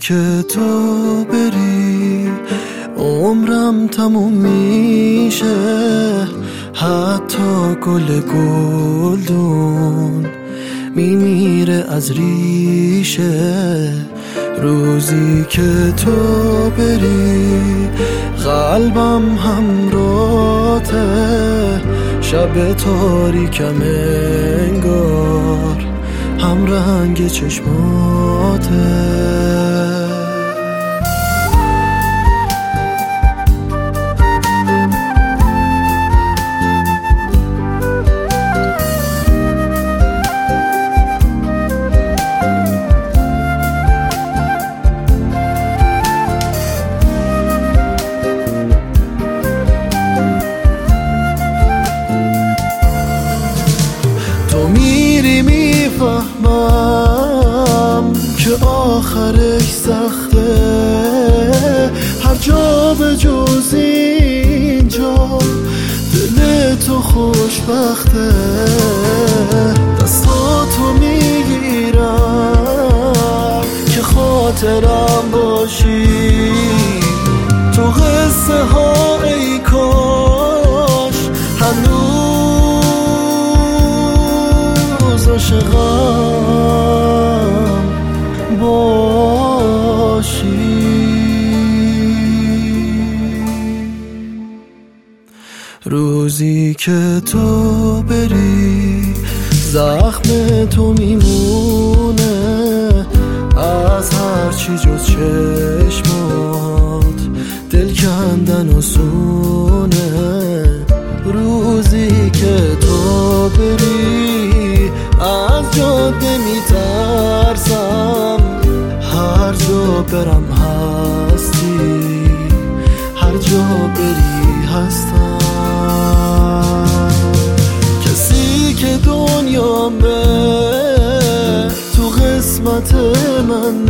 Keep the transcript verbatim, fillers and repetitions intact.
که تو بری عمرم تموم میشه، حتی گل گلدون میمیره از ریشه. روزی که تو بری قلبم همراته، شب تاریکم انگار هم رنگ چشماته. تو میری میفهمم که آخرش سخته، هر جا به جز اینجا دل تو خوشبخته. دستاتو میگیرم که خاطرم باشی، تو قصه ها ای کاش هنوز عاشقم باشی. روزی که تو بری زخم تو میمونه از هرچی جز چشمات، دل کندن آسونه. روزی که تو بری از جاده میترسم، هر جا برم هستی، هر جا بری هستم. کسی که دنیامه تو قسمت من